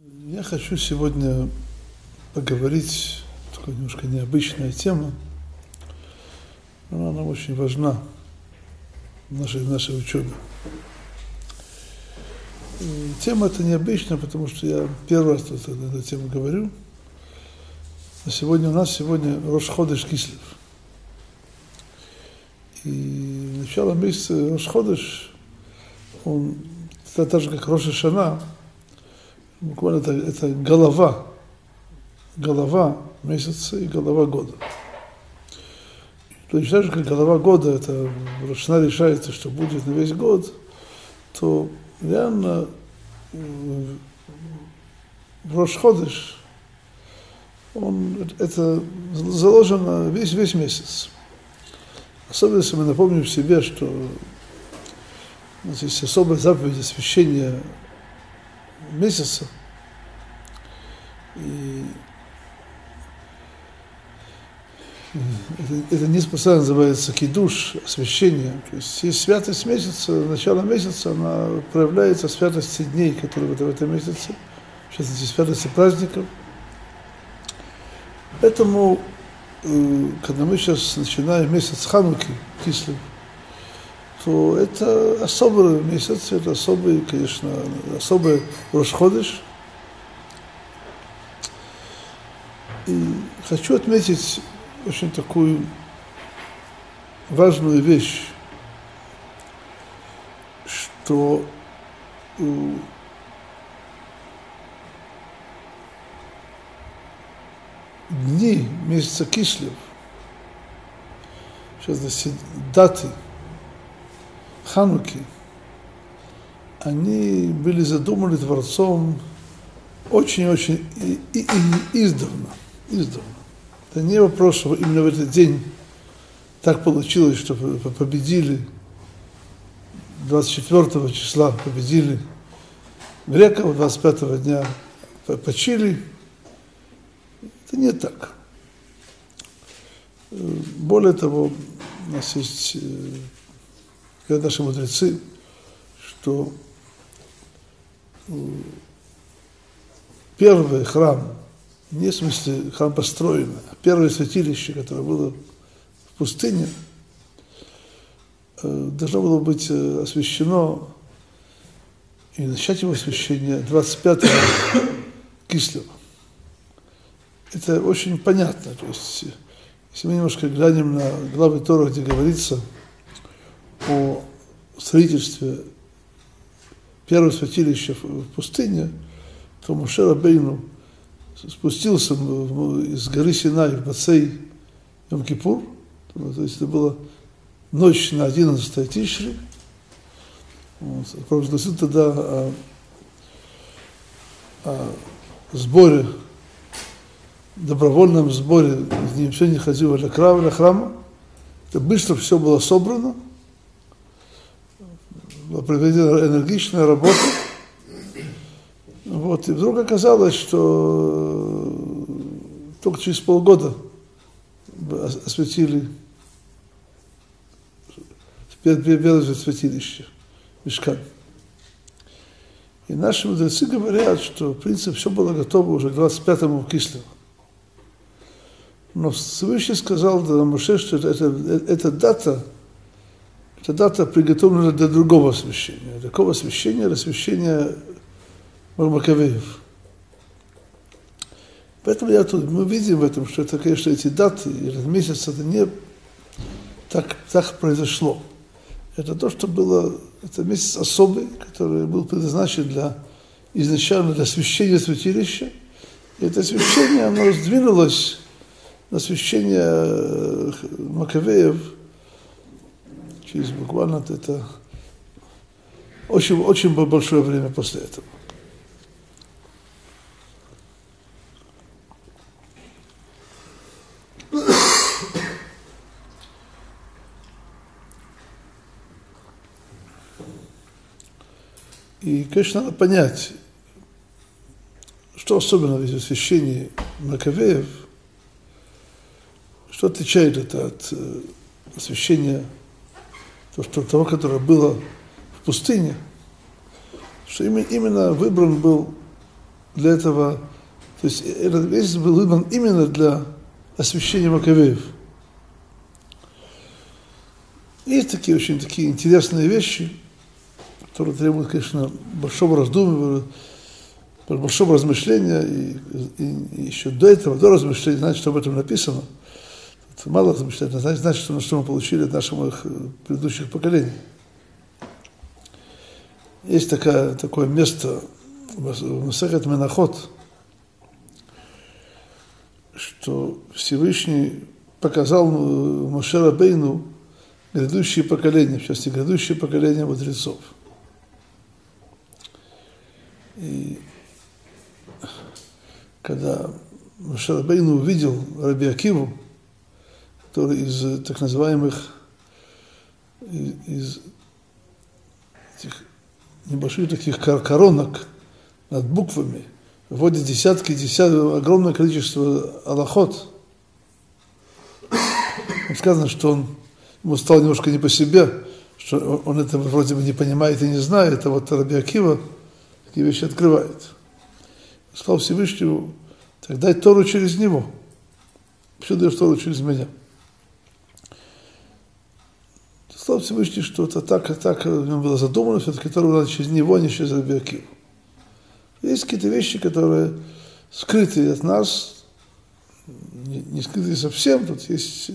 Я хочу сегодня поговорить, такая немножко необычная тема, но она очень важна в нашей учебе. И тема эта необычная, потому что я первый раз тут на эту тему говорю. А сегодня у нас Рош ходеш Кислев. И начало месяца Рош ходеш, он так же, как Рош ха-Шана, буквально это голова месяца и голова года. То есть так же, как голова года, это в Рош ха-Шана решается, что будет на весь год, то реально в Рош ходеш это заложено весь месяц. Особенно, если мы напомним себе, что у нас есть особая заповедь освящения месяца. И это не специально называется кидуш, освящение. То есть святость месяца, начало месяца, она проявляется в святости дней, которые в этом месяце, в частности, святости праздников. Поэтому, когда мы сейчас начинаем месяц Хануки, Кислев, то это особый месяц, это особый, конечно, особый Рош ходеш. И хочу отметить очень такую важную вещь, что дни месяца Кислев, в частности, даты Хануки, они были задуманы Творцом очень-очень издавна. Это не вопрос, что именно в этот день так получилось, что победили 24 числа, победили греков, 25 дня почили. Это не так. Более того, у нас есть наши мудрецы, что первый храм, не в смысле храм построенный, а первое святилище, которое было в пустыне, должно было быть освящено, и начать его освящение 25-го Кислева. Это очень понятно. То есть, если мы немножко глянем на главы Торы, где говорится о строительстве первого святилища в пустыне, то Моше Рабейну спустился из горы Синай в Мацей Йом-Кипур, то есть это была ночь на 11 Тишри, провозгласил тогда о сборе, добровольном сборе, никто не ходил для храма, это быстро все было собрано, была проведена энергичная работа. Вот, и вдруг оказалось, что только через полгода осветили первое святилище Мишкан. И наши мудрецы говорят, что, в принципе, все было готово уже к 25-му Кислеву. Но Всевышний сказал Моше, что эта дата приготовлена для другого освящения. Для какого освящения? Для освящения Маковеев. Поэтому мы видим в этом, что это, конечно, эти даты, этот месяц, это не так произошло. Это то, что было, это месяц особый, который был предназначен изначально для освящения святилища. И это освящение, оно сдвинулось на освящение Маковеев через буквально это очень большое время после этого. И, конечно, надо понять, что особенно в освящении Маковеев, что отличает это от освящения того, которое было в пустыне, что именно выбран был для этого, то есть этот месяц был выбран именно для освящения Маковеев. Есть такие очень такие интересные вещи, которые требуют, конечно, большого раздумья, большого размышления, и еще до этого, до размышления, знать, что об этом написано. Это мало размышлять, но знать, что мы получили от наших предыдущих поколений. Есть такое место в Масехет Менахот, что Всевышний показал Моше Рабейну грядущие поколения, в частности, грядущие поколения мудрецов. И когда Моше Рабейну увидел Раби Акиву, который из так называемых, из этих небольших таких коронок над буквами, вводит десятки, огромное количество алахот. Сказано, что ему стало немножко не по себе, что он это вроде бы не понимает и не знает, а вот Раби Акива такие вещи открывает. Сказал Всевышнему: так дай Тору через него. Почему даешь Тору через меня? Сказал Всевышний, что это так у него было задумано, все-таки Тору надо через него, а не через Раби Акиву. Есть какие-то вещи, которые скрыты от нас, не скрыты совсем, тут есть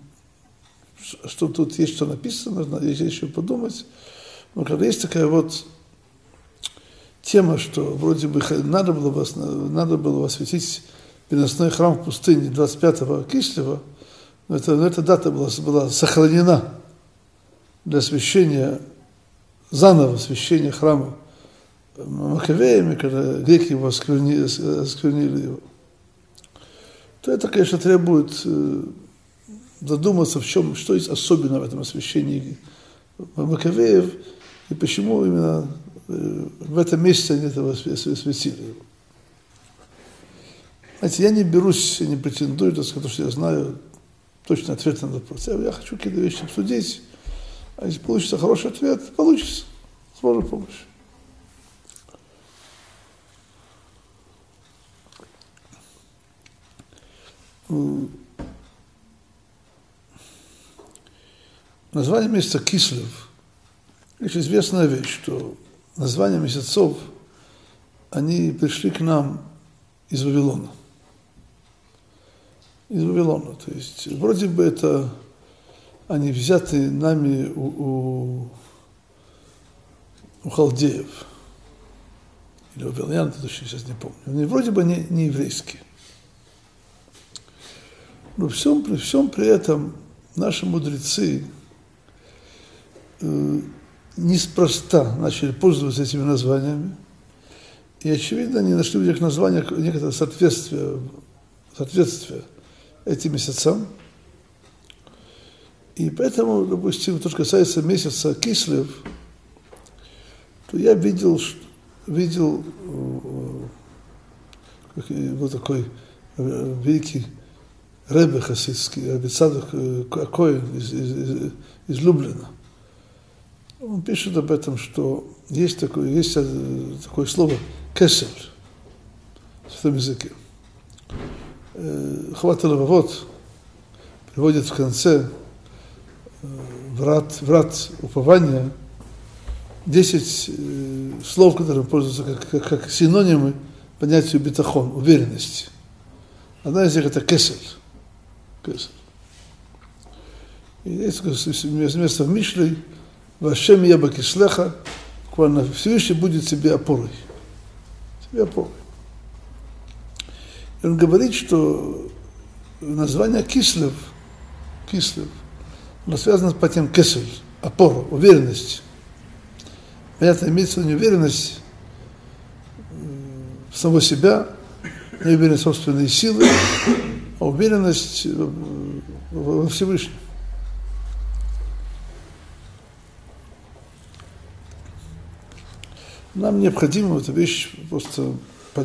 что написано, есть еще подумать. Но когда есть такая вот тема, что вроде бы надо было осветить переносной храм в пустыне 25-го Кислева, но эта дата была сохранена для освящения, заново освящения храма Маковеями, когда греки его осквернили его, то это, конечно, требует задуматься, что есть особенно в этом освящении Маковеев, и почему именно в этом месяце они этого осветили. Знаете, я не берусь, я не претендую, так сказать, что я знаю точный ответ на этот вопрос. Я хочу какие-то вещи обсудить, а если получится хороший ответ, получится, с Божьей помощью. Название месяца Кислев – это известная вещь, что названия месяцев, они пришли к нам из Вавилона. Из Вавилона, то есть вроде бы это они взяты нами у халдеев, или у вавилонян, точно сейчас не помню. Они вроде бы не еврейские. Но при всем при этом наши мудрецы неспроста начали пользоваться этими названиями, и, очевидно, они нашли в этих названиях некоторое соответствие этим месяцам. И поэтому, допустим, то, что касается месяца Кислев, то я видел вот такой великий Ребе хасидский, Раби Цадок Акоин из Люблина. Он пишет об этом, что есть такое слово «кесель» в святом языке. Хават аль-Левавот приводит в конце врат упования 10 слов, которые пользуются как синонимы понятию битахон, уверенности. Одна из них это «кесель». И есть место в Мишле: «Вашем я бакислеха», буквально Всевышний будет тебе опорой. Тебе опорой. И он говорит, что название Кислев, оно связано с понятием кесель, опора, уверенность. Понятно, имеется не уверенность в самого себя, не уверенность в собственной силы, а уверенность во Всевышнем. Нам необходимо эту вещь просто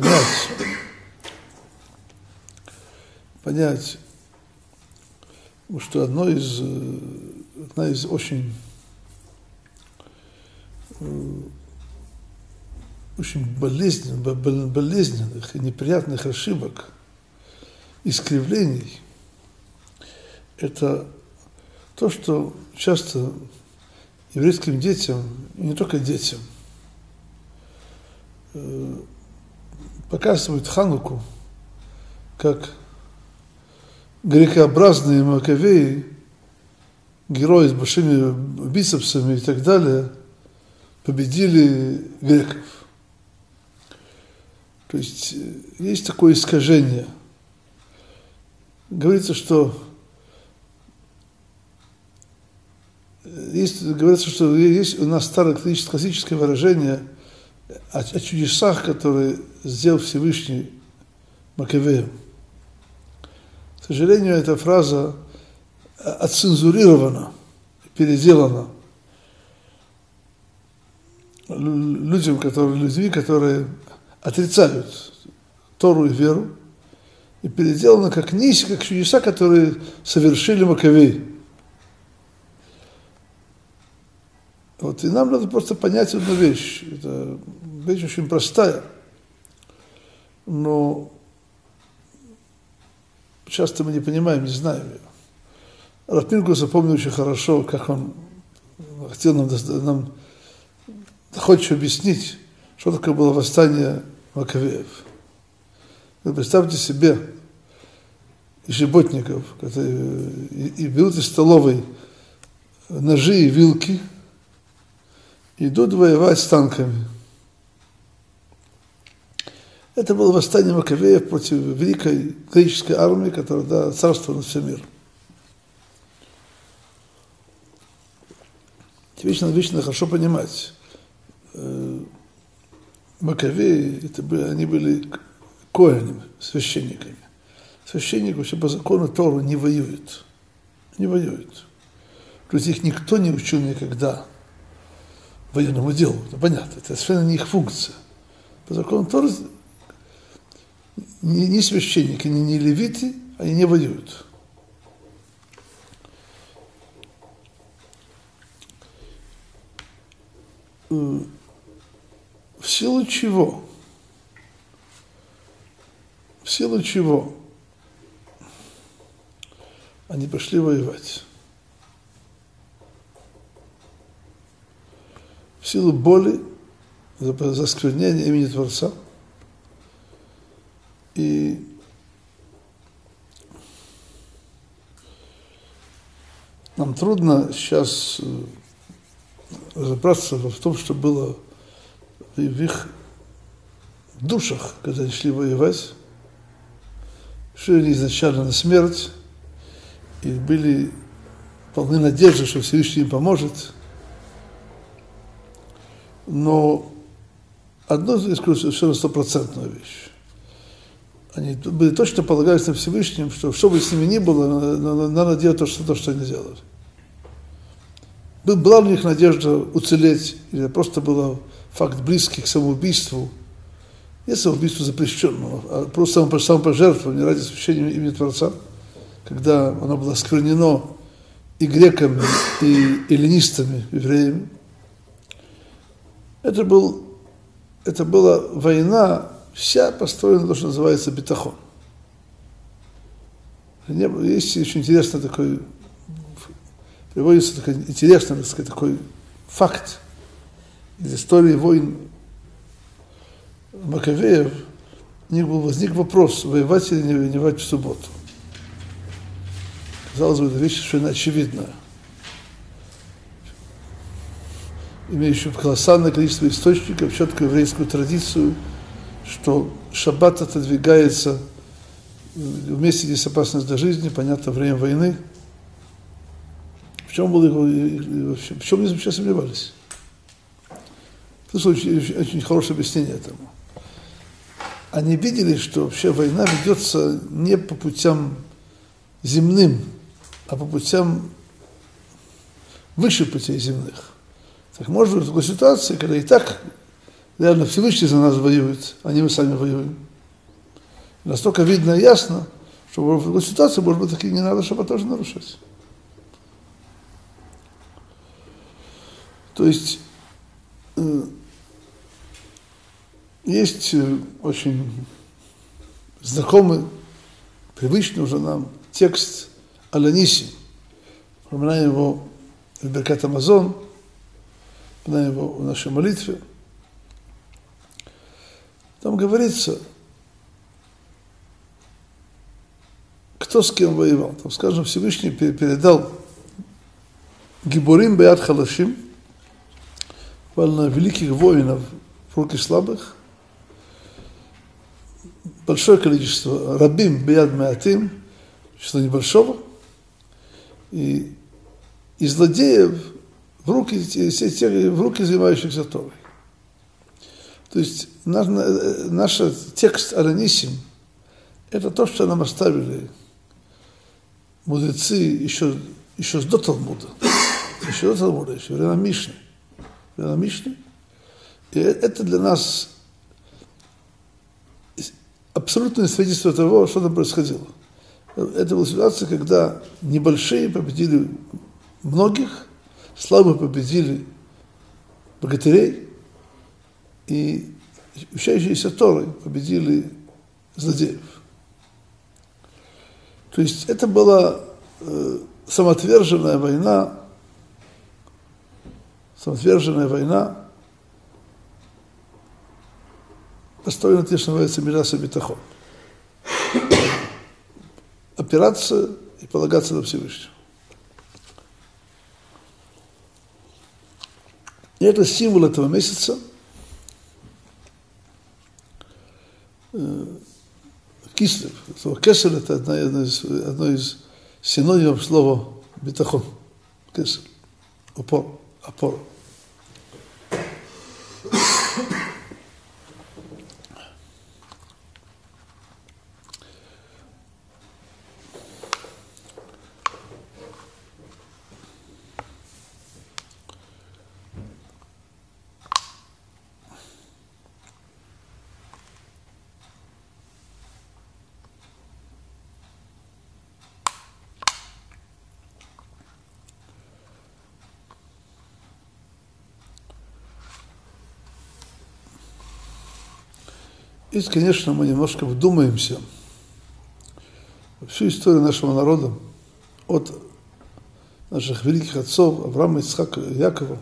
понять, что одна из очень очень болезненных и неприятных ошибок, искривлений, это то, что часто еврейским детям, и не только детям, показывают Хануку как грекообразные Маковеи, герои с большими бицепсами и так далее, победили греков. То есть есть такое искажение. Говорится, что есть у нас старое классическое выражение о чудесах, которые сделал Всевышний Маковеям. К сожалению, эта фраза отцензурирована, переделана людьми, которые отрицают Тору и веру, и переделана как чудеса, которые совершили Маковеи. Вот, и нам надо просто понять одну вещь. Это вещь очень простая, но часто мы не понимаем, не знаем ее. Рав Пинкус запомнил очень хорошо, как он хотел нам доходчиво объяснить, что такое было восстание Маковеев. Вы представьте себе ишеботников, которые и берут из столовой ножи и вилки, идут воевать с танками. Это было восстание Маковеев против великой греческой армии, которая царствовала над всем миром. Вечно хорошо понимать. Маковеи, они были коэнами, священниками. Священники вообще по закону Торы не воюют. Не воюют. То есть их никто не учил никогда военному делу. Это понятно, это совершенно не их функция. По закону Торы ни священники, ни левиты, они не воюют. В силу чего? В силу чего они пошли воевать? В силу боли за осквернение имени Творца. И нам трудно сейчас разобраться в том, что было в их душах, когда они шли воевать, шли они изначально на смерть и были полны надежды, что Всевышний им поможет. Но одно я скажу совершенно стопроцентную вещь. Они были точно полагались на Всевышнем, что бы с ними ни было, надо делать то, что они делали. Была у них надежда уцелеть, или просто был факт близкий к самоубийству. Не самоубийству запрещенному, а просто самопожертвование ради освящения имени Творца, когда оно было осквернено и греками, и эллинистами, евреями. Это была война, вся построена на то, что называется битахон. Есть очень интересный такой, приводится такой интересный, так сказать, такой факт из истории войн Маковеев. У них возник вопрос, воевать или не воевать в субботу. Казалось бы, это вещь совершенно очевидная, имеющую колоссальное количество источников, четкую еврейскую традицию, что шаббат отодвигается вместе, здесь опасность для жизни, понятно, время войны. В чем они вообще сомневались? Это очень хорошее объяснение этому. Они видели, что вообще война ведется не по путям земным, а по путям выше путей земных. Так может быть в такой ситуации, когда и так реально Всевышний за нас воюет, а не мы сами воюем. И настолько видно и ясно, что в такой ситуации, может быть, таки не надо шаббат тоже нарушать. То есть есть очень знакомый, привычный уже нам текст Аль-Анисим. Вспоминаем его в Беркат Амазон, вспоминаем его в нашей молитве. Там говорится, кто с кем воевал. Там, скажем, Всевышний передал Гибурим Беяд Халашим, на великих воинов в руки слабых, большое количество рабим Беяд Меатим, число небольшого, и злодеев в руки занимающихся Торой. То есть наш текст Аль-Анисим – это то, что нам оставили мудрецы еще до Талмуда, еще времена Мишны. И это для нас абсолютное свидетельство того, что там происходило. Это была ситуация, когда небольшие победили многих, слабые победили богатырей, и учащиеся Торой победили злодеев. То есть это была самоотверженная война, построена, то, что называется, Мирас Битахон. Опираться и полагаться на Всевышнего. И это символ этого месяца. Кислев. Слово кесар – это одно из синонимов слова битахон. Кесар. Опора. И, конечно, мы немножко вдумаемся в всю историю нашего народа, от наших великих отцов Авраама, Ицхака и Якова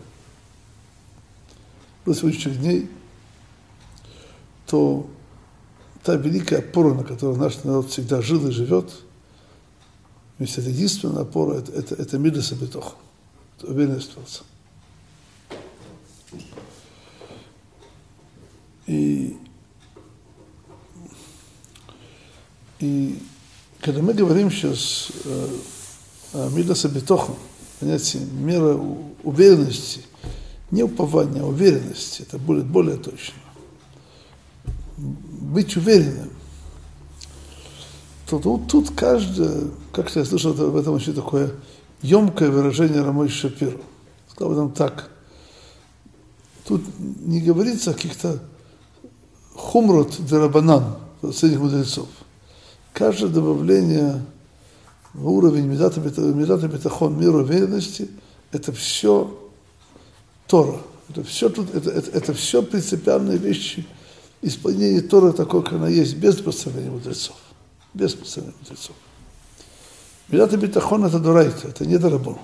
до сегодняшних дней, то та великая опора, на которой наш народ всегда жил и живет, вместе это единственная опора, это Мидас Битахон, это уверенность в Творце. И когда мы говорим сейчас о Мидас Битахон, понятие мера уверенности, не упования, а уверенности, это будет более точно. Быть уверенным. То тут каждое, как-то я слышал в этом очень такое емкое выражение Рамой Шапиро. Сказал нам так. Тут не говорится о каких-то хумрот дерабанан среди мудрецов. Каждое добавление в уровень Мидата Битахон, мира уверенности, это все Тора. Это все принципиальные вещи. Исполнение Торы такое, как она есть, без представления мудрецов. Без представления мудрецов. Мидата Битахон это дорайта, это не дарабон.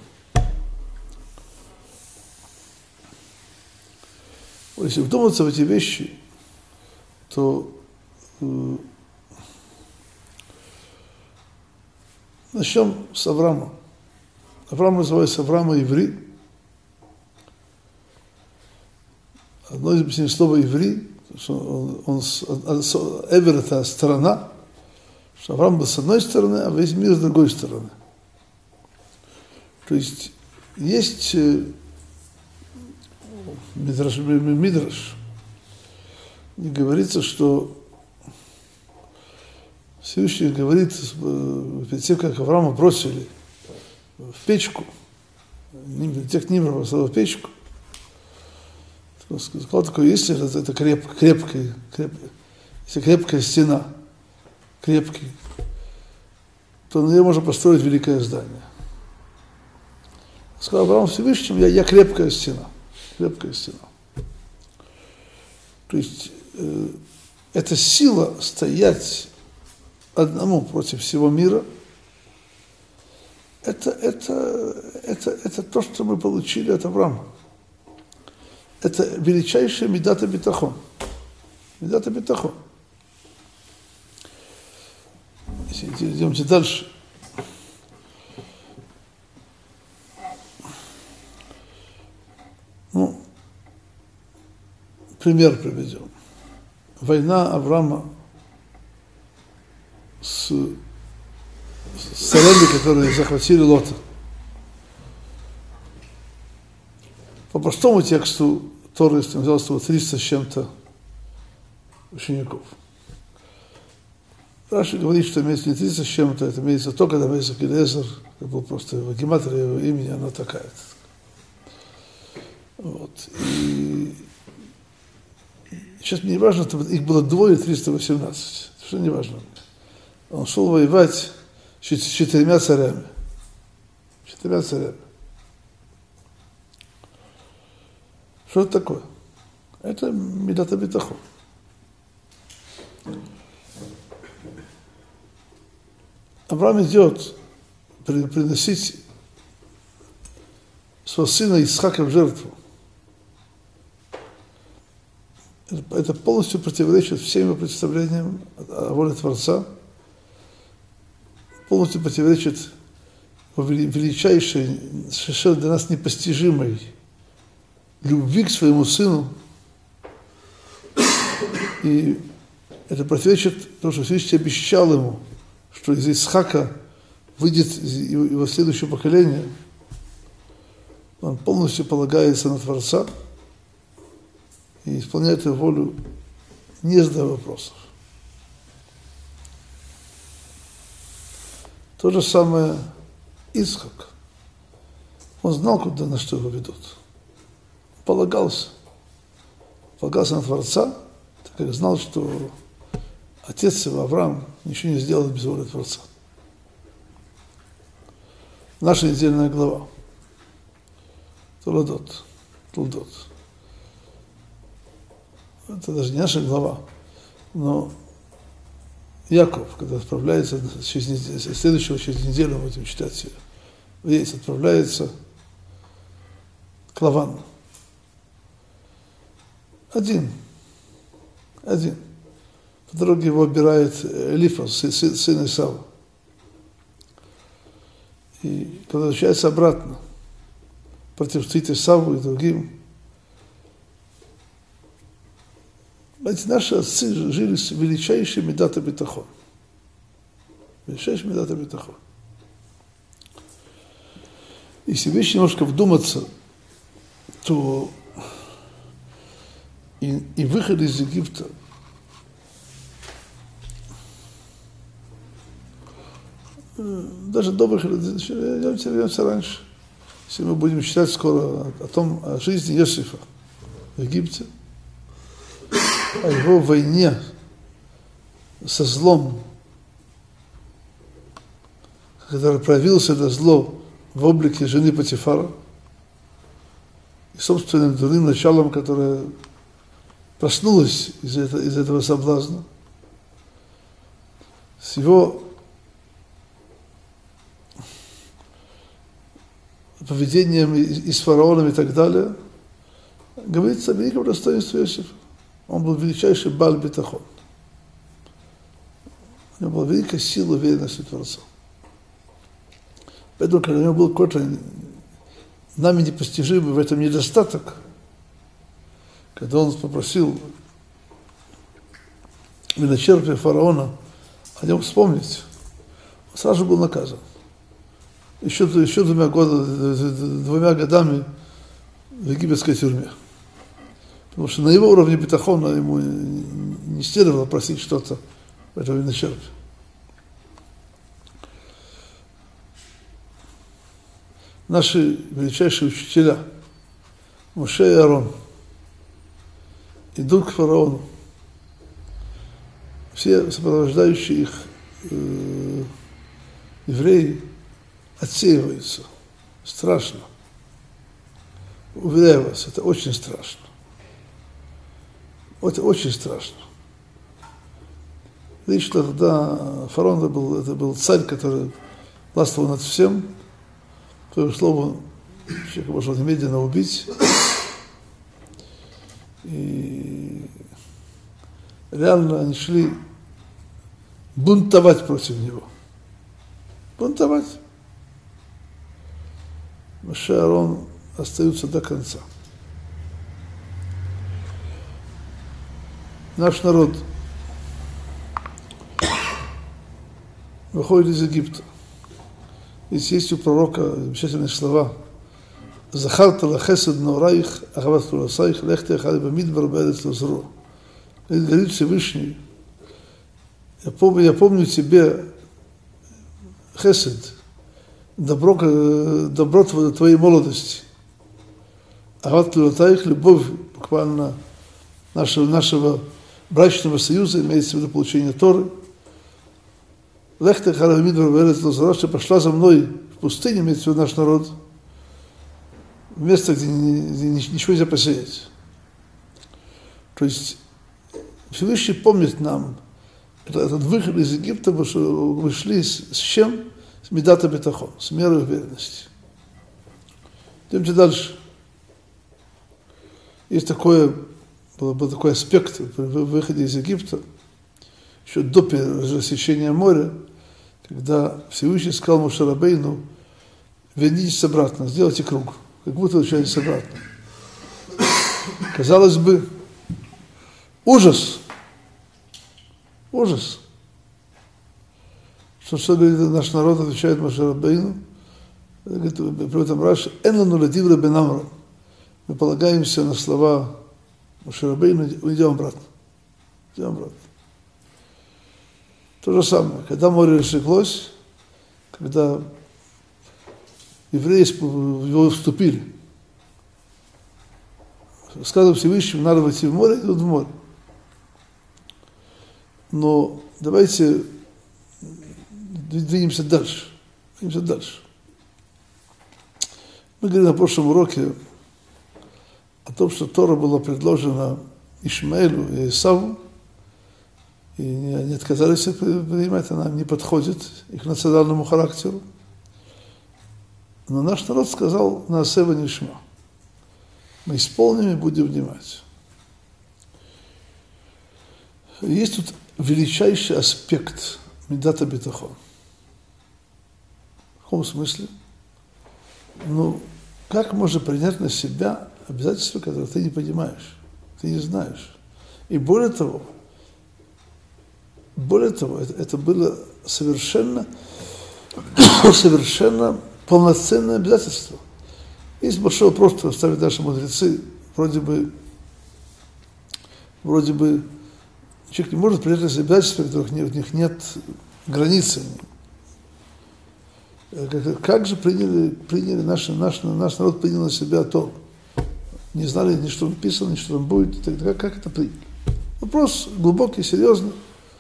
Если вдуматься в эти вещи, то начнем с Авраама. Авраам называется Авраама Иври. Одно из объяснений слова Иври, что Эвер это сторона, что Авраам был с одной стороны, а весь мир с другой стороны. То есть Мидраш, и говорится, что Всевышний говорит, перед тем, как Авраама бросили в печку, тех Нимрова в печку, сказал такое, если это крепкая стена, крепкий, то на нее можно построить великое здание. Сказал Авраам Всевышнему, я крепкая стена. То есть эта сила стоять одному против всего мира, это то, что мы получили от Авраама. Это величайшая мидат битахон. Мидат битахон. Идемте дальше. Ну, пример приведем. Война Авраама с царями, которые захватили Лота. По простому тексту Торы взял 300 с чем-то учеников. Раши говорит, что имеется не 300 с чем-то, это имеется только Дамесек Элиэзер, это был просто гематрия его имени, она такая. Вот. И сейчас мне не важно, их было двое, 318, что не важно. Он шел воевать с 4 царями. 4 царями. Что это такое? Это мидат битахон. Авраам идет приносить своего сына Исхака в жертву. Это полностью противоречит всем его представлениям о воле Творца, полностью противоречит величайшей, совершенно для нас непостижимой любви к своему сыну. И это противоречит тому, что Всевышний обещал ему, что из Исхака выйдет его следующее поколение. Он полностью полагается на Творца и исполняет его волю, не задавая вопросов. То же самое Исхак. Он знал, куда, на что его ведут. Полагался на Творца, так как знал, что отец его, Авраам, ничего не сделает без воли Творца. Наша недельная глава. Толдот. Это даже не наша глава, но Яков, когда отправляется, следующего через неделю мы будем читать ее, отправляется к Лавану. Один. По дороге его обирает Элифаз, сын Исава. И когда возвращается обратно, противостоит Исаву и другим, знаете, наши отцы жили с величайшим мидат битахон. Величайшим мидат битахон. Если вещи немножко вдуматься, то и выход из Египта даже до выхода, вернемся раньше. Если мы будем читать скоро о жизни Иосифа в Египте, о его войне со злом, когда проявился это зло в облике жены Потифара и собственным дурным началом, которое проснулось из этого соблазна, с его поведением и с фараоном и так далее, говорится о великом достоинстве Иосифа. Он был величайший Бааль битахон. У него была великая сила уверенности Творца. Поэтому, когда у него был какой-то нами непостижимый в этом недостаток, когда он попросил виночерпия фараона о нем вспомнить, он сразу был наказан. Еще 2 годами в египетской тюрьме. Потому что на его уровне битахона ему не следовало просить что-то в этом виночерпе. Наши величайшие учителя, Моше и Аарон, идут к фараону. Все сопровождающие их евреи отсеиваются. Страшно. Уверяю вас, это очень страшно. Это очень страшно. Лично тогда фараон это был царь, который властвовал над всем. По его слову, человека можно немедленно убить. И реально они шли бунтовать против него. Бунтовать. Моше и Аарон остаются до конца. Наш народ выходит из Египта. Есть у пророка замечательные слова: «Захарта ла хесед нораих, ахават хуласаих, лехте ахали бамидбар бэрец лазру». Говорит Всевышний: я помню тебе хесед, добро твоей молодости. Ахават хуласаих, любовь буквально нашего брачного союза, имеется в виду получение Торы. Лехте ахали бамидбар бэрец лазру, что пошла за мной в пустыне, имеется в виду наш народ, место, где ничего нельзя посеять. То есть Всевышний помнит нам этот выход из Египта, потому что вышли с чем? С медата бетахон, с мерой уверенности. Идемте дальше. Есть был такой аспект в выходе из Египта, еще до рассечения моря, когда Всевышний сказал Моше Рабейну: вернитесь обратно, сделайте круг. Как будто возвращались обратно. Казалось бы, ужас. Ужас. Что говорит наш народ, отвечает Моше Рабейну, говорит, при этом Раши: «Энлану ладивра бен Амрам». Мы полагаемся на слова Моше Рабейну, идем обратно. Идем обратно. То же самое, когда море рассеклось, когда евреи в него вступили. Сказано Всевышнему: надо войти в море, идут в море. Но давайте двинемся дальше. Мы говорили на прошлом уроке о том, что Тора была предложена Ишмаэлю и Исаву, и они отказались принимать, она не подходит их национальному характеру. Но наш народ сказал: на Асева Нишма. Мы исполним и будем внимать. Есть тут величайший аспект медата бетахон. В каком смысле? Как можно принять на себя обязательства, которые ты не понимаешь, ты не знаешь? И более того, это было совершенно полноценное обязательство. Есть большой вопрос, который ставят наши мудрецы. Вроде бы человек не может принять обязательства, в которых у них нет границы. Как же приняли наш народ принял на себя то? Не знали ни что написано, ни что там будет. Как это приняли? Вопрос глубокий, серьезный.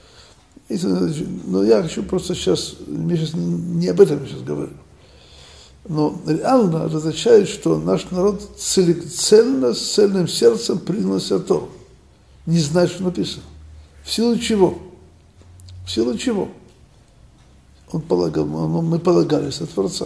Но я хочу просто сейчас не об этом сейчас говорю. Но реально означает, что наш народ цельно, с цельным сердцем принял на себя Тору. Не знает, что написано. В силу чего? Мы полагались на Творца.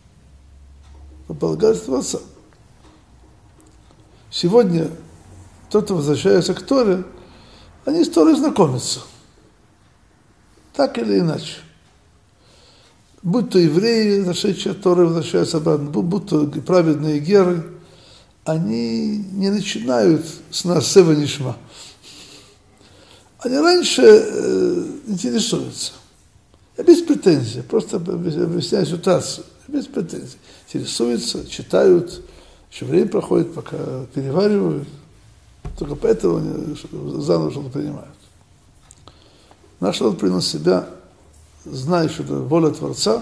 Сегодня тот, кто возвращается к Торе, они с Торой знакомятся. Так или иначе. Будь то евреи, зашедшие от Торы, возвращаются обратно, будь то праведные геры, они не начинают с Наасева Нишма. Они раньше интересуются. Я без претензий, просто объясняю ситуацию. Без претензий. Интересуются, читают, еще время проходит, пока переваривают. Только поэтому они заново что-то принимают. Наш народ принял себя, зная, что это воля Творца.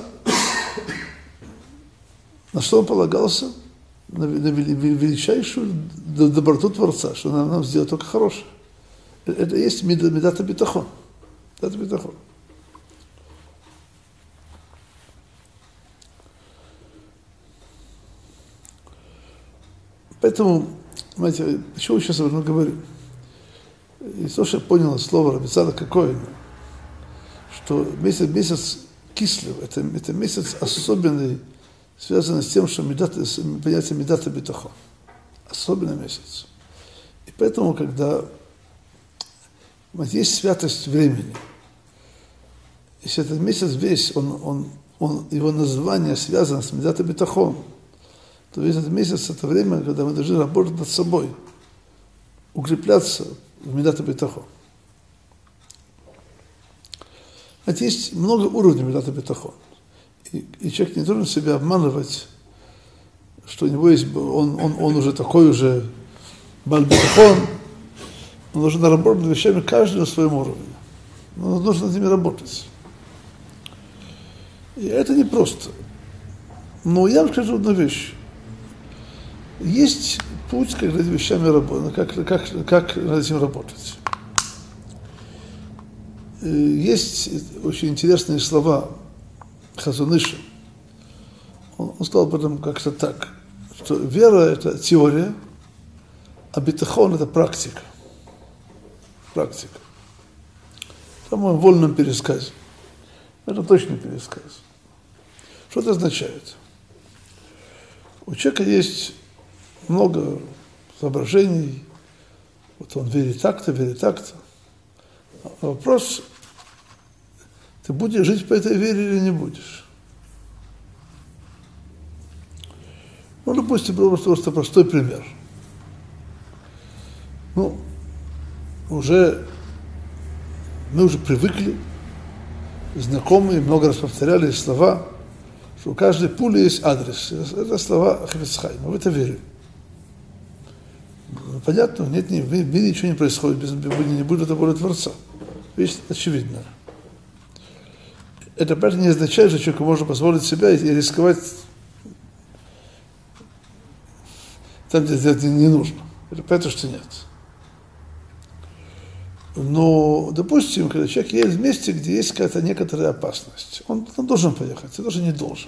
На что он полагался? На величайшую доброту Творца, что нам сделать только хорошее. Это есть медата бетахон. Поэтому, знаете, почему сейчас об этом говорю? И то, что я понял слово Раби Цадок какое, что месяц Кислев, это месяц особенный, связанный с тем, что понятие медата битахон. Особенный месяц. И поэтому, когда есть святость времени, если этот месяц весь, его название связано с медата битахон, то весь этот месяц – это время, когда мы должны работать над собой, укрепляться в медата битахон. Знаете, есть много уровней медата битахон. И человек не должен себя обманывать, что у него есть, он уже такой уже баль битахон, он должен работать над вещами каждый на своем уровне. Он должен над ними работать. И это непросто. Но я вам скажу одну вещь. Есть путь, как над вещами работать, как над этим работать. Есть очень интересные слова Хазон Иша. Он сказал об этом как-то так, что вера – это теория, а битахон – это практика. Практика. Это в моем вольном пересказе. Это точный пересказ. Что это означает? У человека есть много соображений, вот он верит так-то. А вопрос, ты будешь жить по этой вере или не будешь? Ну, допустим, просто простой пример. Мы уже привыкли, знакомые, много раз повторяли слова, что у каждой пули есть адрес. Это слова Хафец Хаим. Мы в это верим. Понятно, в мире ничего не происходит, не будет воли Творца. Вещь очевидная. Это, правда, не означает, что человеку можно позволить себя и рисковать там, где это не нужно. Это понятно, что нет. Но, допустим, когда человек едет в месте, где есть какая-то некоторая опасность, он должен поехать, он даже не должен.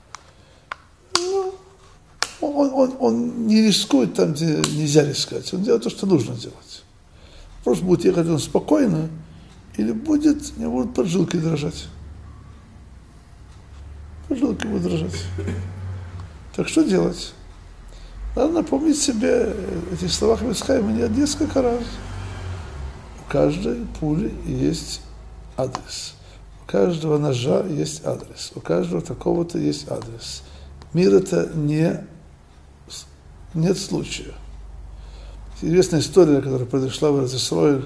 Он не рискует там, где нельзя рисковать, он делает то, что нужно делать. Просто будет ехать он спокойно, или не будут поджилки дрожать. Поджилки будут дрожать. Так что делать? Надо напомнить себе эти слова Хафец Хаима несколько раз. У каждой пули есть адрес. У каждого ножа есть адрес. У каждого такого-то есть адрес. Мир это нет случая. Известная история, которая произошла в Эрец-Исроэль,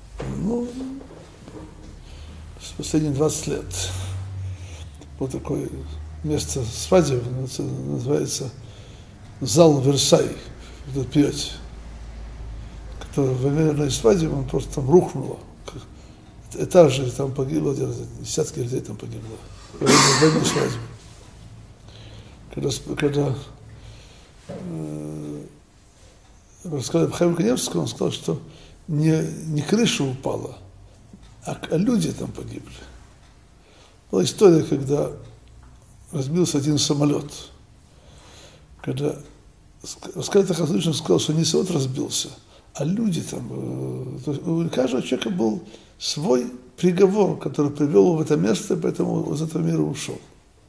с последние 20 лет. Вот такое место свадьбы, называется зал Версай, где пьете. Во время свадьбы он просто там рухнуло. Этажи там погибло, десятки людей там погибло. Во время свадьбы. Когда рассказали Хаим Каневскому, он сказал, что не крыша упала, а люди там погибли. Была история, когда разбился один самолет. Когда рассказали Хазон Иша, он сказал, что не самолет разбился, а люди там, у каждого человека был свой приговор, который привел его в это место, поэтому из этого мира ушел.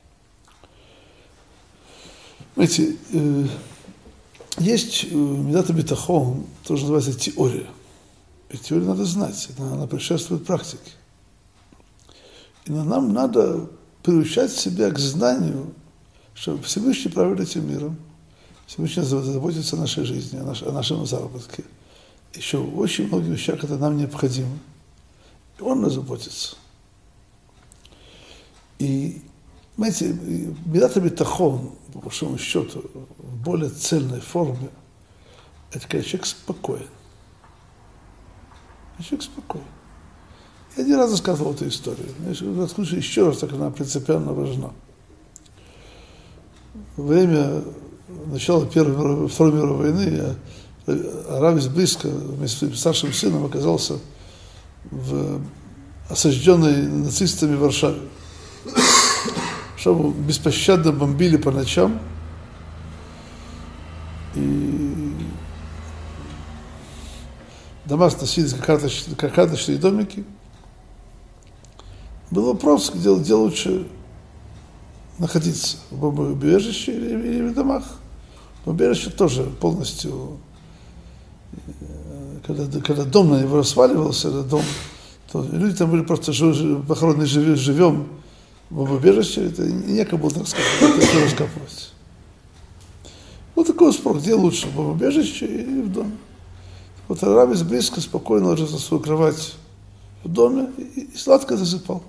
Знаете, есть медата битахон, тоже называется теория. И теорию надо знать, она предшествует практике. И нам надо приучать себя к знанию, что Всевышний правит этим миром, Всевышний заботится о нашей жизни, о нашем заработке. Еще очень многие вещи, которые нам необходимы. И Он нас заботится. И, знаете, медата битахон, по большому счету, в более цельной форме, это когда человек спокоен. Человек спокоен. Я не раз рассказывал эту историю. Слушай еще раз, так она принципиально важна. Во время начала Второй мировой войны Рав из Близко вместе с своим старшим сыном оказался в осажденной нацистами Варшаве. Варшаву беспощадно бомбили по ночам. И дома сносились, как карточные домики. Был вопрос, где лучше находиться, в бомбоубежище или в домах. Бомбоубежище тоже полностью, когда дом на него разваливался, этот дом, то люди там были просто похоронены живем в бомбоубежище, это некому было раскапывать. Вот такой спор, где лучше, в бомбоубежище или в доме. Вот раб из близко спокойно ложился на свою кровать в доме и сладко засыпал.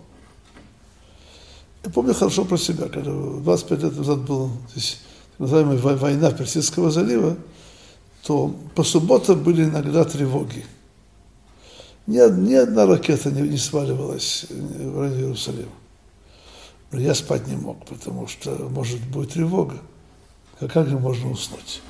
Я помню хорошо про себя, когда 25 лет назад была здесь так называемая война Персидского залива, то по субботам были иногда тревоги. Ни одна ракета не сваливалась в районе Иерусалима. Но я спать не мог, потому что, может, будет тревога. А как же можно уснуть?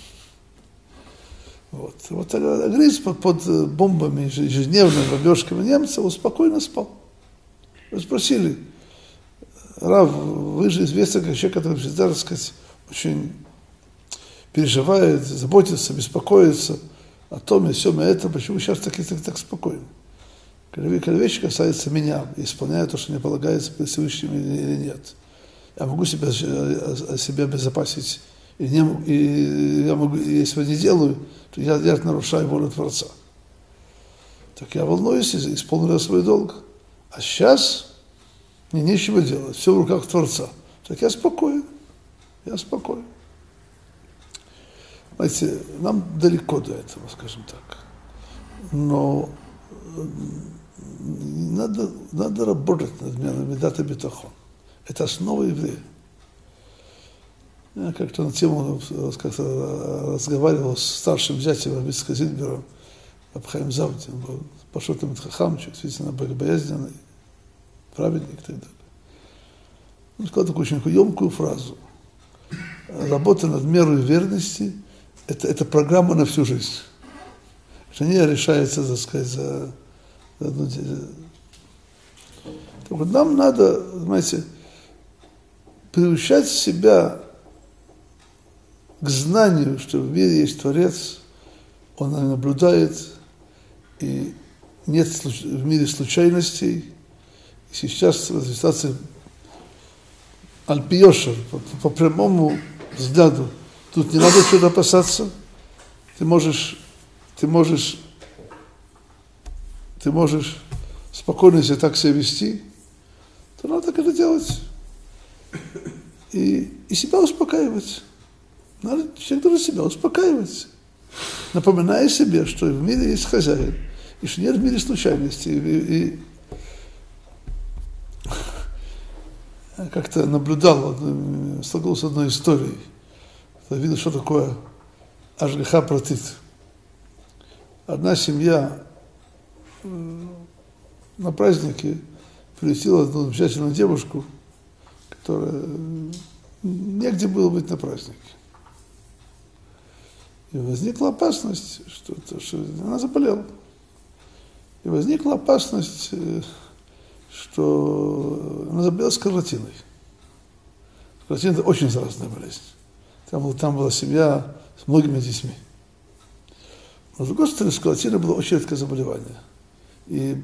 Вот тогда Гриз под бомбами, ежедневными бомбежками немцев, он спокойно спал. Вы спросили, Рав, вы же известный как человек, который всегда, так сказать, очень переживает, заботится, беспокоится о том и всем, и этом, почему сейчас так спокойно? Когда вещи касаются меня, исполняю то, что мне полагается перед Всевышним или нет. Я могу себя обезопасить, и я могу, если я не делаю, то я нарушаю волю Творца. Так я волнуюсь и исполнил свой долг. А сейчас мне нечего делать, все в руках Творца. Так я спокоен. Знаете, нам далеко до этого, скажем так. Но надо работать над Медат ха-битахон. Это основа еврея. Я как-то на тему разговаривал с старшим зятем Равицка Зильбером, Абхаим Завди. Он был пашотом Хахам, действительно богобоязненный, праведник и так далее. Он сказал такую очень емкую фразу. Работа над мерой верности – это программа на всю жизнь. Это не решается, так сказать, за одну неделю. Так вот, нам надо, знаете, приучать себя к знанию, что в мире есть Творец, Он наблюдает, и нет в мире случайностей. И сейчас в ситуации Аль-Пиошер, по прямому взгляду, тут не надо чего-то опасаться. Ты можешь спокойно себя так себя вести, то надо так это делать. И себя успокаивать. Человек должен себя успокаивать. Напоминая себе, что в мире есть хозяин, и что нет в мире случайностей. И я как-то наблюдал, столкнулся с одной историей. Я видел, что такое ашгаха пратит. Одна семья на празднике приютила одну замечательную девушку, которая негде было быть на празднике. И возникла опасность, что она заболела. И возникла опасность, что она заболела скарлатиной. Скарлатина – это очень заразная болезнь. Там была семья с многими детьми. Но с другой стороны, скарлатина было очень редкое заболевание. И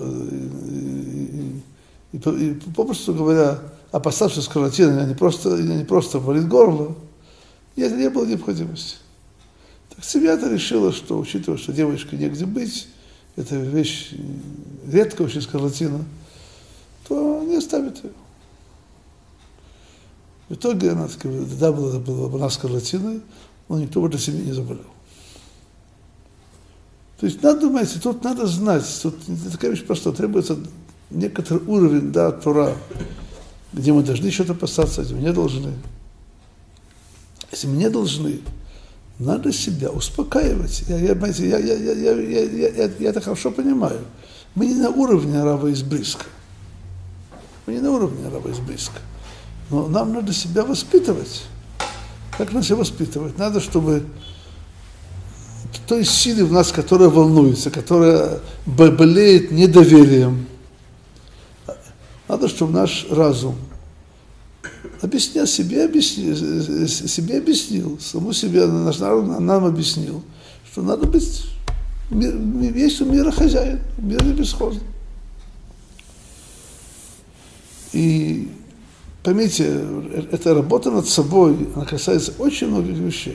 попросту говоря, опасавшись скарлатины, не просто болит горло, не было необходимости. Так семья-то решила, что, учитывая, что девочке негде быть, это вещь редкая очень скарлатина, то не оставит ее. В итоге она была скарлатиной, но никто в этой семье не заболел. То есть надо, думаете, тут надо знать, тут такая вещь простая, требуется некоторый уровень, да, Тора, где мы должны что-то опасаться, где мы не должны. Если мы не должны, надо себя успокаивать. Я это хорошо понимаю. Мы не на уровне раба из близко. Но нам надо себя воспитывать. Как надо себя воспитывать? Надо, чтобы той силы в нас, которая волнуется, которая болеет недоверием, надо, чтобы наш разум себе объяснил, самому себе, наш народ нам объяснил, что надо быть есть у мира хозяин, мир не бесхозный. И поймите, эта работа над собой, она касается очень многих вещей.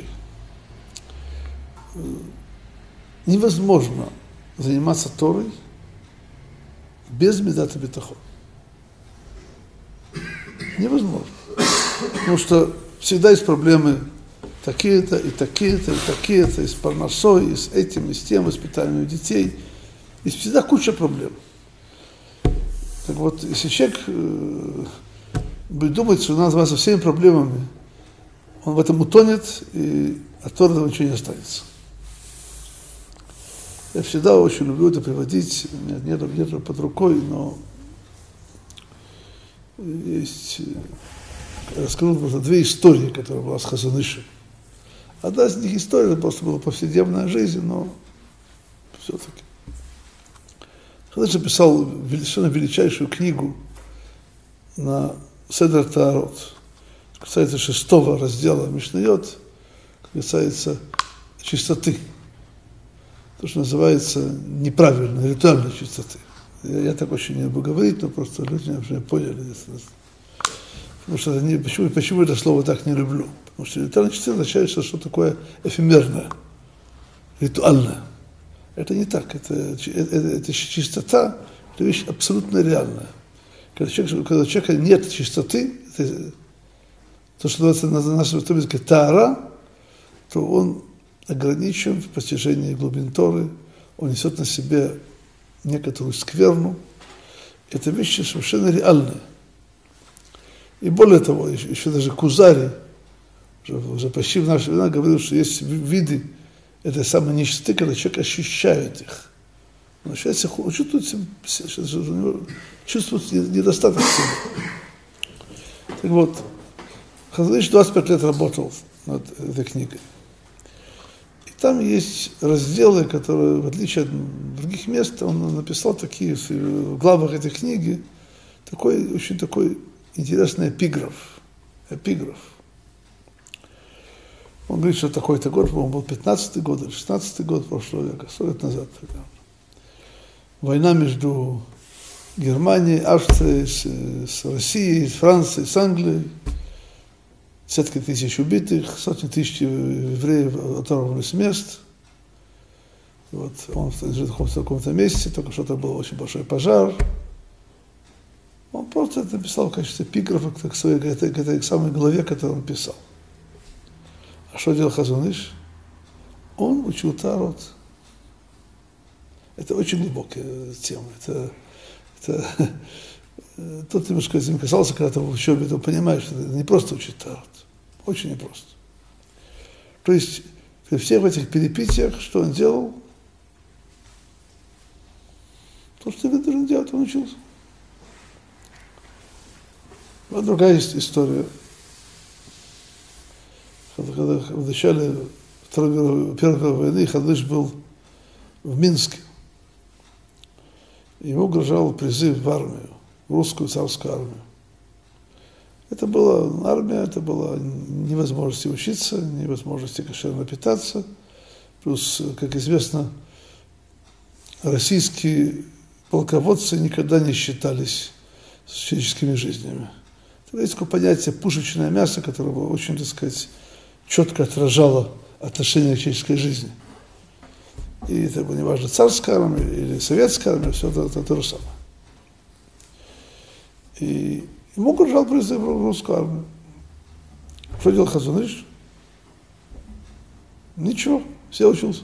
Невозможно заниматься Торой без медата битахон. Невозможно. Потому что всегда есть проблемы такие-то, и такие-то, и такие-то, и с парносой, и с этим, и с тем, воспитанием детей. Есть всегда куча проблем. Так вот, если человек будет думать, что надо заниматься всеми проблемами, он в этом утонет, и от Торы ничего не останется. Я всегда очень люблю это приводить, у меня нет под рукой, но есть, я расскажу просто две истории, которые была с Хазон Ишем. Одна из них история, это просто была повседневная жизнь, но все-таки. Хазон Ишем писал совершенно величайшую книгу на Седер Таарот, касается 6 раздела Мишнайот, касается чистоты. То, что называется неправильной, ритуальной чистоты. Я так очень не люблю говорить, но просто люди меня поняли. Потому что почему это слово так не люблю? Потому что ритуальная чистота означает, что такое эфемерное, ритуальное. Это не так. Это чистота, это вещь абсолютно реальная. Когда у человека нет чистоты, это, то, что называется на нашем языке таара, то он ограничен в постижении глубин Торы, он несет на себе некоторую скверну. Это вещи совершенно реальные. И более того, еще даже Кузари, уже почти в наши времена, говорил, что есть виды этой самой нечистоты, когда человек ощущает их. Он чувствует недостаток силы. Так вот, Хазон Иш 25 лет работал над этой книгой. Там есть разделы, которые, в отличие от других мест, он написал такие в главах этой книги, очень такой интересный эпиграф. Он говорит, что такой-то год, по-моему, был 15-й год или 16-й год прошлого века, 100 лет назад. Война между Германией, Австрией, с Россией, с Францией, с Англией. Десятки тысяч убитых, сотни тысяч евреев оторвались с мест. Вот, он жил в каком-то месте, только что-то был очень большой пожар. Он просто это написал в качестве эпиграфа к этой самой главе, которую он писал. А что делал Хазон Иш? Он учил Таарот. Это очень глубокая тема. Тот немножко этим касался, когда ты в учебе, ты понимаешь, что это не просто учить Таарот. Очень непросто. То есть, при всех этих перипетиях, что он делал? То, что ты должен делать, он учился. Вот другая есть история. Когда в начале Первой мировой войны Хазон Иш был в Минске. Ему угрожал призыв в армию, в русскую царскую армию. Это была армия, это была невозможность учиться, невозможность кошерно питаться. Плюс, как известно, российские полководцы никогда не считались с человеческими жизнями. Это есть такое понятие пушечное мясо, которое очень, так сказать, четко отражало отношение к человеческой жизни. И это было неважно, царская армия или советская армия, все это то же самое. И ему угрожал призыв в русскую армию. Что делал Хазон Иш? Ничего, все учился.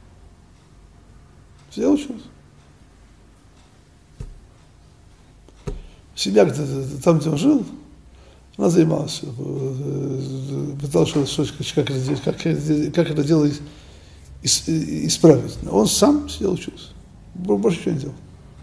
Семья, там, где он жил, она занималась, пыталась как это дело исправить. Но он сам сидел учился. Больше ничего не делал.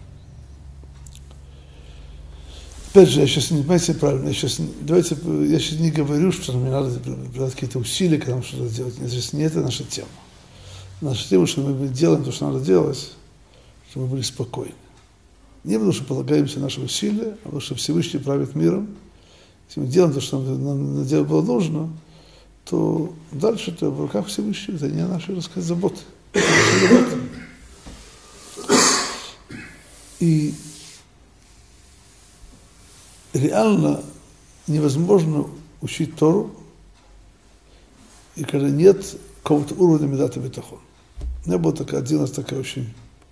Опять же, я сейчас не понимаете правильно, я сейчас не говорю, что мне надо прилагать какие-то усилия, когда нам что-то делать. Не это наша тема. Наша тема, что мы делаем то, что надо делать, чтобы мы были спокойны. Не потому, что полагаемся на наши усилия, а потому, что Всевышний правит миром. Если мы делаем то, что нам делать было нужно, то дальше это в руках Всевышнего, это не наши, так сказать, заботы. И реально невозможно учить Тору, и когда нет какого-то уровня медата битахон. У меня было один раз такое очень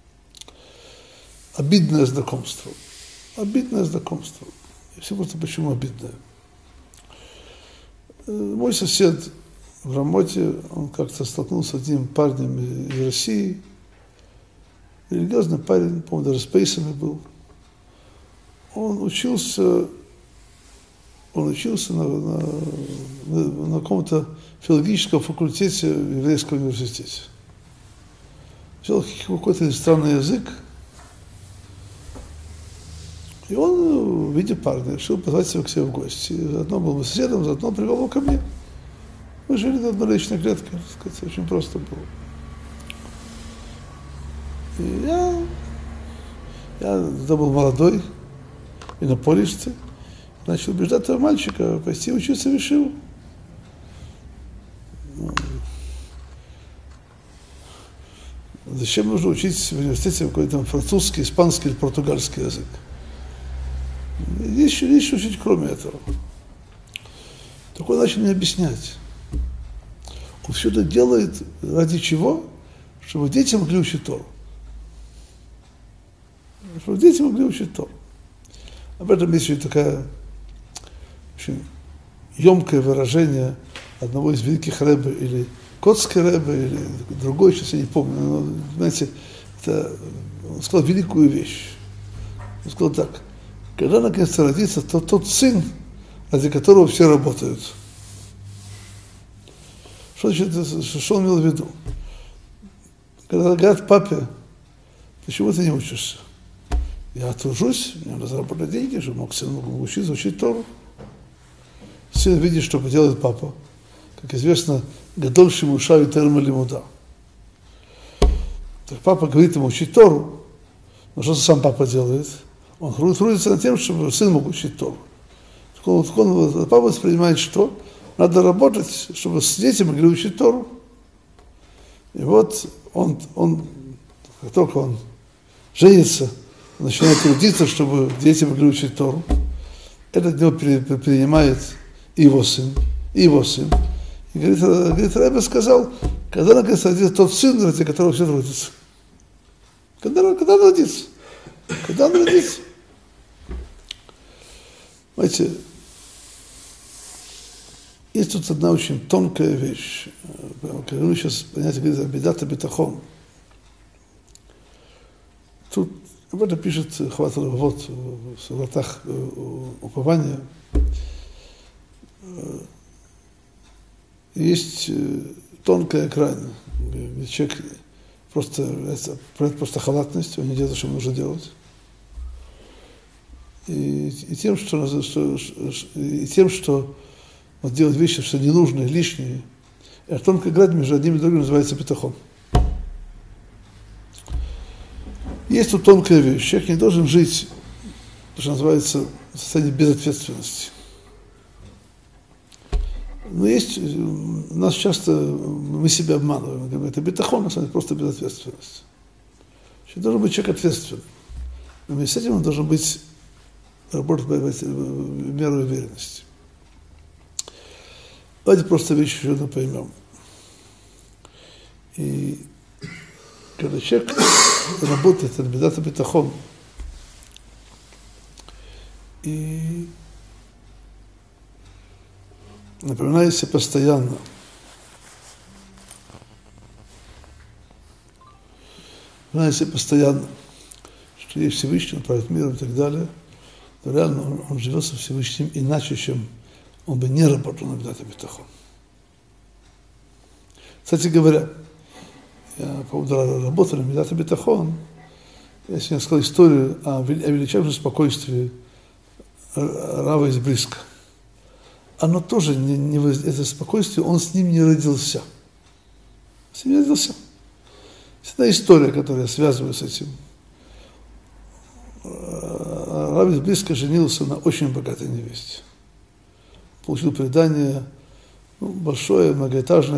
обидное знакомство. Обидное знакомство. И все просто почему обидное. Мой сосед в Рамоте, он как-то столкнулся с одним парнем из России. Религиозный парень, по-моему, даже с пейсами был. Он учился на каком-то филологическом факультете в еврейском университете. Взял какой-то странный язык, и он, в виде парня, решил позвать его к себе в гости. Заодно был бы соседом, заодно привел его ко мне. Мы жили на одной личной клетке, так сказать, очень просто было. И я тогда был молодой и напористый, начал убеждать этого мальчика пойти учиться в Ешиву. Зачем нужно учить в университете какой-то французский, испанский или португальский язык? Есть учить кроме этого. Так он начал мне объяснять. Он все это делает ради чего? Чтобы дети могли учить Тору. Чтобы дети могли учить Тору. Об этом есть еще такое очень емкое выражение одного из великих рэббе, или Котский рэббе, или другой, сейчас я не помню, но, знаете, он сказал великую вещь. Он сказал так: когда наконец родится тот сын, ради которого все работают. Что он имел в виду? Когда говорят папе: почему ты не учишься? Я тружусь, мне надо заработать деньги, чтобы мог сын учиться, учить Тору. Сын видит, что делает папа. Как известно, гадоль шимуша витер лимуда. Так папа говорит ему учить Тору, но что сам папа делает? Он трудится над тем, чтобы сын мог учить Тору. Папа воспринимает, что надо работать, чтобы дети могли учить Тору. И вот он как только он женится, начинает трудиться, чтобы дети могли учить Тору. Этот него принимает и его сын. И говорит, Ребе сказал, когда наконец родится тот сын, ради которого все трудится. Когда он родится? Когда он родится? Знаете, есть тут одна очень тонкая вещь. Когда мы сейчас понятие говорит медата битахон. Тут об этом пишет Хават Левавот в вратах упования. Есть тонкая грань, где человек просто халатность, он не делает, что ему нужно делать. И тем, что он делает вещи, что ненужные, лишние. И тонкая грань между одним и другим называется битахон. Есть тут тонкая вещь. Человек не должен жить, то, что называется, в состоянии безответственности. Но есть, нас часто, мы себя обманываем, говорим, это битахон, на самом деле просто безответственность. Человек должен быть человек ответственный. Но вместе с этим он должен быть, работать в меру уверенности. Давайте просто вещи еще одну поймем. И когда человек работает над медата битахон, и напоминает себе постоянно, что есть Всевышний, он правит миром и так далее, то реально он живет со Всевышним иначе, чем он бы не работал на медата битахон. Кстати говоря, я по поводу работы на медата битахон, я сегодня сказал историю о величайшем спокойствии Рава из Бриска. Оно тоже, это спокойствие, он с ним не родился. С ним не родился. Это история, которую я связываю с этим. Рав из Бриска женился на очень богатой невесте. Получил приданое, большое многоэтажное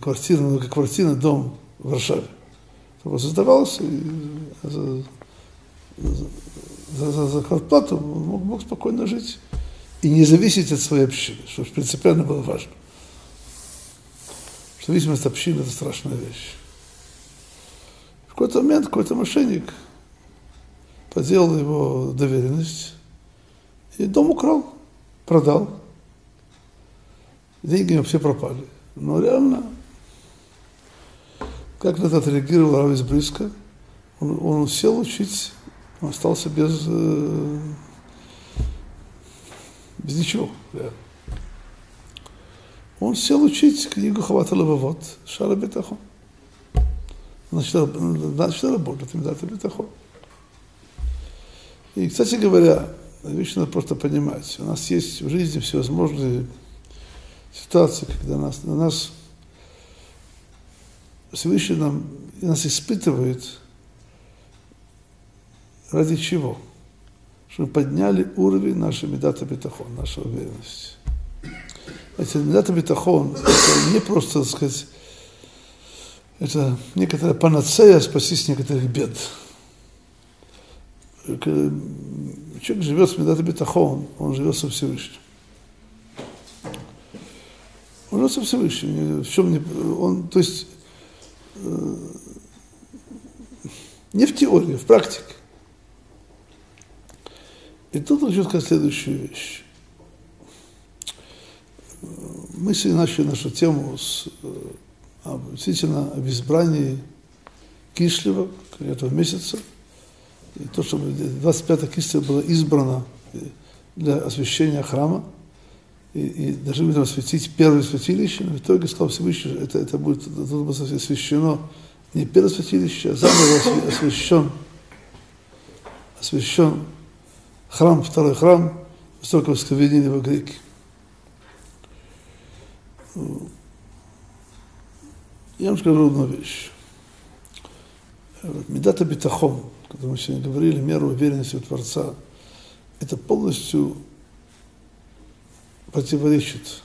квартирный дом в Варшаве. Создавался, и за зарплату, он мог спокойно жить и не зависеть от своей общины, что принципиально было важно. Зависимость от общины – это страшная вещь. В какой-то момент какой-то мошенник поделал его доверенность и дом украл, продал. Деньги у него все пропали. Но реально, как на это отреагировал Рав из Бриска, он сел учить, он остался без ничего. Реально. Он сел учить книгу Хават Левавот, Шара Битахон. Начал работать, Медат Битахон. И, кстати говоря, вещь надо просто понимать. У нас есть в жизни всевозможные ситуации, когда нас Всевышний нас испытывает ради чего? Чтобы мы подняли уровень нашей Медата Битахон, нашей уверенности. Эти Медата Битахон, это не просто, так сказать, это некоторая панацея спасти с некоторых бед. Человек живет с Медата Битахон, он живет со Всевышним. Он живет со Всевышним. В чем он, то есть, не в теории, в практике. И тут хочу сказать следующую вещь. Мы сегодня начали нашу тему действительно об избрании Кишлева этого месяца. И то, что 25 Кислева было избрано для освящения храма. И должны были осветить первое святилище, но в итоге сказал Всевышний, это будет освящено не первое святилище, а заново освящен храм, второй храм, высокого склонения греки. Я вам скажу одну вещь. Медата Битахон, когда мы сегодня говорили, мера уверенности у Творца, это полностью противоречит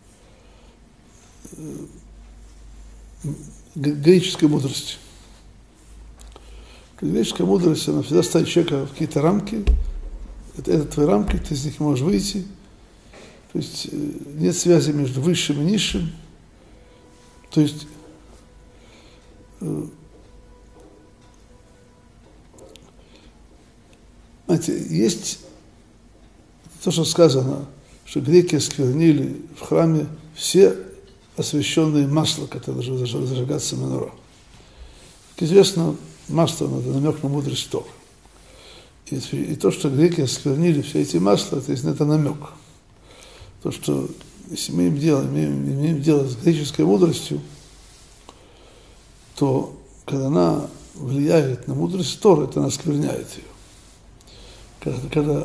греческой мудрости. Греческая мудрость, она всегда ставит человека в какие-то рамки. Это твои рамки, ты из них не можешь выйти. То есть нет связи между высшим и низшим. То есть знаете, есть то, что сказано, что греки осквернили в храме все освященные масла, которые должны зажигаться менора. Как известно, масло – это намек на мудрость Торы. И то, что греки осквернили все эти масла, это намек. То, что если мы имеем дело с греческой мудростью, то когда она влияет на мудрость Торы, это она оскверняет ее. Когда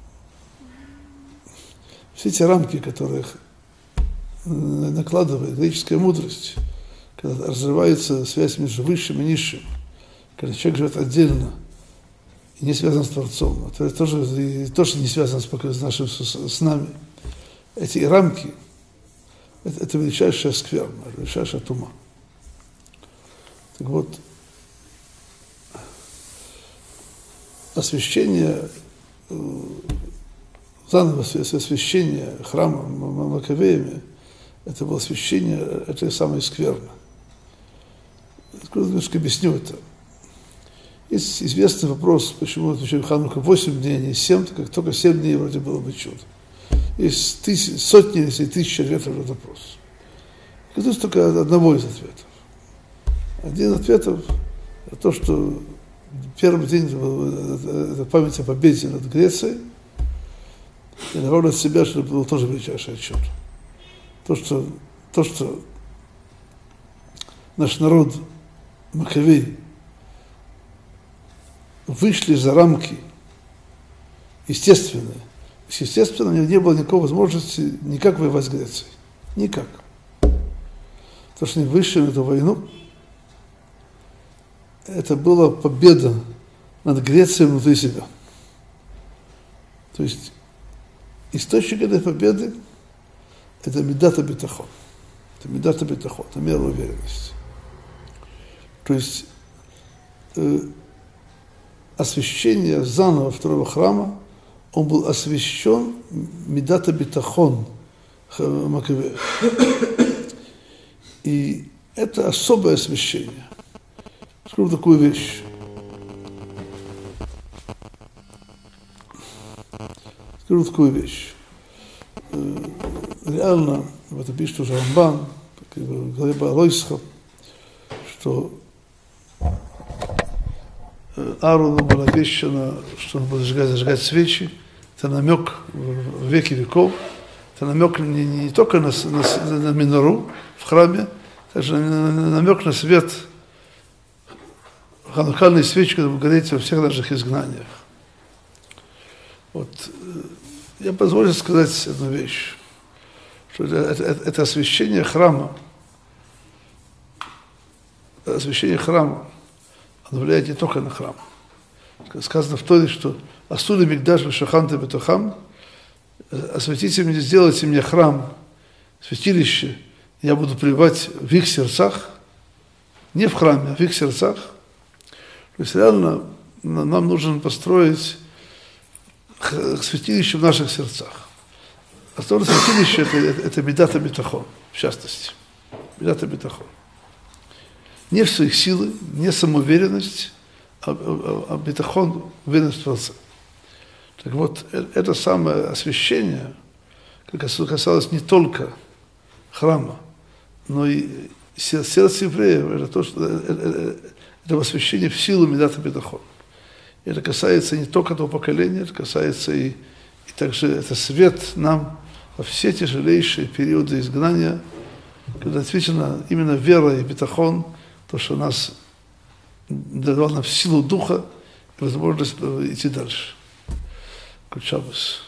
все эти рамки, которых накладывает греческая мудрость, когда разрывается связь между высшим и низшим, когда человек живет отдельно и не связан с Творцом, это тоже не связано с нами. Эти рамки – это величайшая скверна, величайшая тума. Так вот, освящение, заново освящение храма Маковеями, это было освящение этой самой скверны. Я немножко объясню это. Есть известный вопрос, почему отвечаем Ханука 8 дней, а не 7, так как только 7 дней вроде было бы чудо. Есть сотни или тысячи ответов на этот вопрос. Это только одного из ответов. Один из ответов – это то, что первый день это память о победе над Грецией, и народ от себя, что это было тоже величайшее чудо. То, что наш народ Маковей вышли за рамки естественные. Естественно, не было никакой возможности никак воевать с Грецией. Никак. То, что они вышли на эту войну, это была победа над Грецией внутри себя. То есть источник этой победы – это Медата Битахон. Это Медата Битахон, это мера уверенности. То есть освящения заново второго храма, он был освящен Мидата Битахон Макавея. И это особое освящение. Скажу такую вещь. Реально, это пишет уже Рамбан, в главе Алойсха, что Аарону было обещано, что он будет зажигать свечи. Это намек в веки веков. Это намек не только на минору в храме, также намек на свет ханукальной свечи, которая будет гореть во всех наших изгнаниях. Вот. Я позволю сказать одну вещь, что это освящение храма, оно влияет не только на храм. Сказано в Торе, что «Асули мигдаш вешаханте бетухам», «Осветите мне, сделайте мне храм, святилище, я буду пребывать в их сердцах», не в храме, а в их сердцах. То есть реально нам нужно построить святилище в наших сердцах. А второе святилище это Мидата Битахон, в частности. Мидата Битахон. Не в своих силах, не самоуверенность, а битахон, уверенность в Творце. Так вот, это самое освящение, как касалось не только храма, но и сердца евреев, это то, что это освящение в силу Мидата Битахон. Это касается не только того поколения, это касается и также это свет нам во все тяжелейшие периоды изгнания, когда действительно именно вера и битахон, то, что нас давало нам силу духа и возможность идти дальше. Good Shabbos.